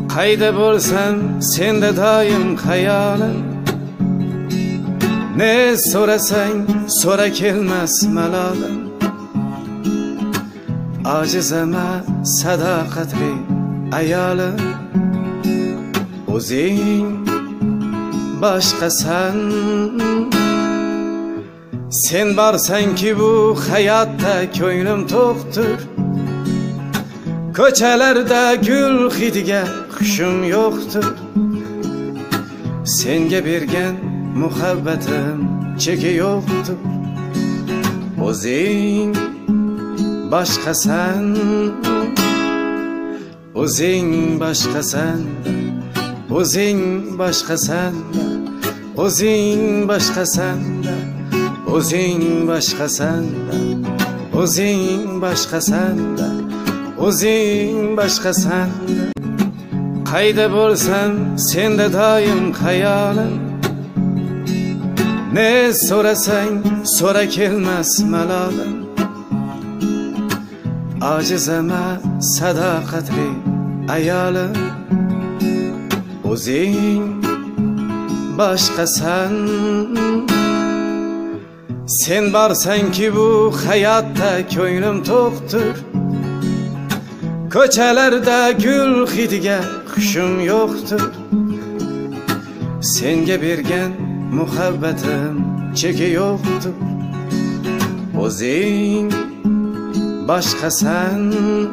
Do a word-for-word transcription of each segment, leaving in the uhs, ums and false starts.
Qayda bo'lsam senda doim xayolim, ne so'rasang so'ra kelmas malolim. Ojizama sadoqatli ayolim, o'zing boshqasan. Sen borsanki bu hayotda ko'nglim to'qdir, ko'chalarda gul hidiga xushim yo'qdir. Senga bergan muhabbatim cheki yo'qdir, o'zing boshqasan. O'zing boshqasan, o'zing boshqasan, o'zing boshqasan, o'zing boshqasan, o'zing boshqasan, o'zing boshqasan. Qayda bo'lsam senda doim xayolim, ne so'rasang so'ra kelmas malolim. Ojizama sadoqatli ayolim, o'zing boshqasan. Sen borsanki bu hayotda ko'nglim to'qdir, ko'chalarda gul hidiga xushim yo'qdir. Senga bergan muhabbatim cheki yo'qdir, o'zing boshqasan.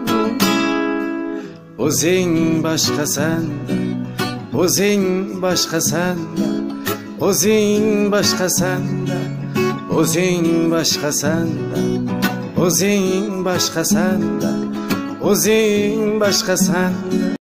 O'zing boshqasan, o'zing boshqasan, o'zing boshqasan, o'zing boshqasan, o'zing boshqasan, o'zing boshqasan.